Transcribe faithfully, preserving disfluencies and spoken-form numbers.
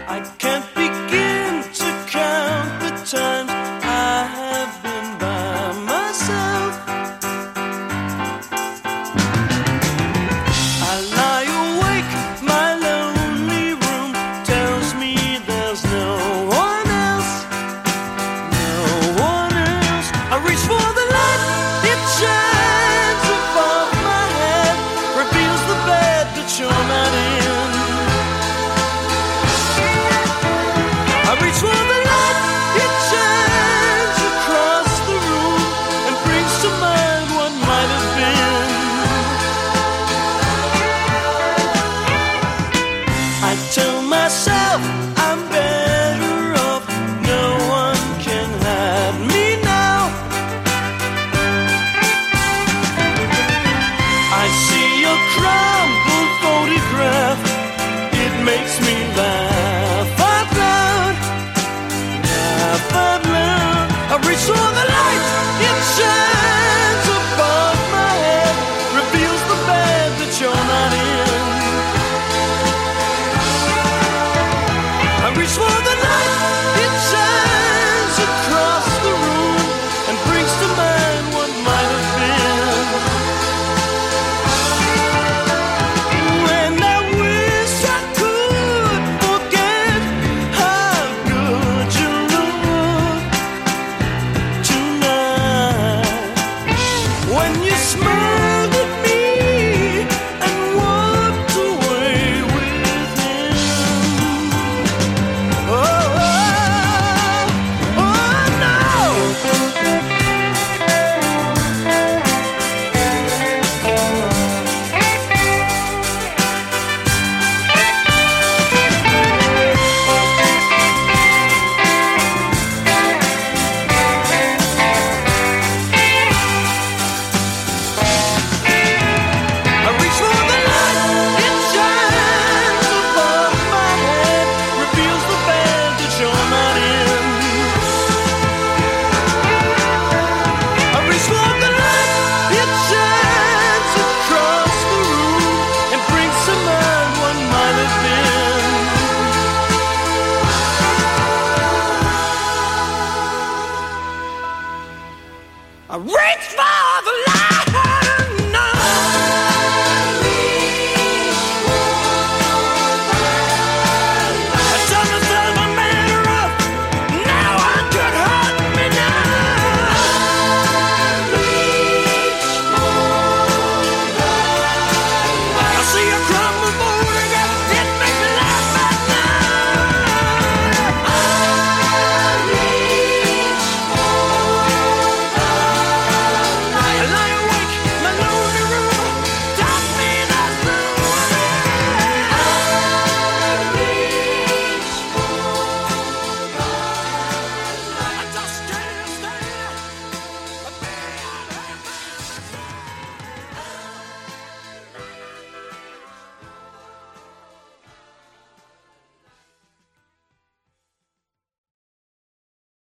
I can't begin to count the times I have been by myself. I lie awake, my lonely room tells me there's no one else, no one else. I reach for the light, it shines above my head, reveals the bed that you're not in. I reach for the light, it shines across the room and brings to mind what might have been. I tell myself